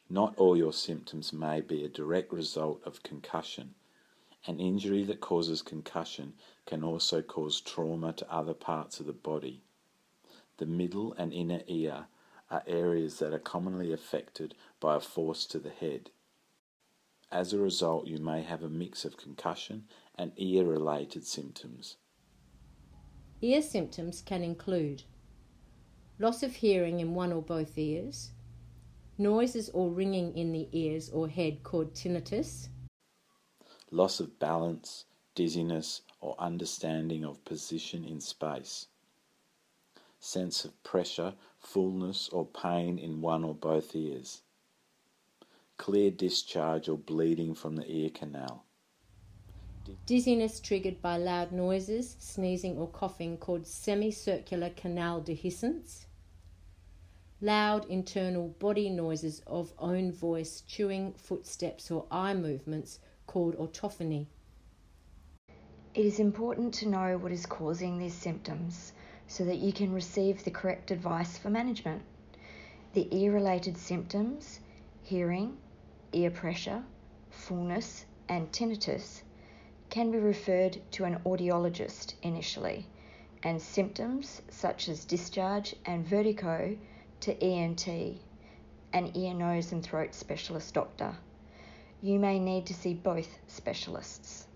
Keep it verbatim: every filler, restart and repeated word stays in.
Not all your symptoms may be a direct result of concussion. An injury that causes concussion can also cause trauma to other parts of the body. The middle and inner ear are areas that are commonly affected by a force to the head. As a result, you may have a mix of concussion and ear-related symptoms. Ear symptoms can include loss of hearing in one or both ears, noises or ringing in the ears or head called tinnitus, loss of balance, dizziness, or understanding of position in space, sense of pressure, fullness, or pain in one or both ears, clear discharge or bleeding from the ear canal, dizziness triggered by loud noises, sneezing or coughing called semicircular canal dehiscence, loud internal body noises of own voice, chewing, footsteps or eye movements called autophony. It is important to know what is causing these symptoms so that you can receive the correct advice for management. The ear-related symptoms, hearing, ear pressure, fullness and tinnitus, can be referred to an audiologist initially, and symptoms such as discharge and vertigo to E N T, an ear, nose and throat specialist doctor. You may need to see both specialists.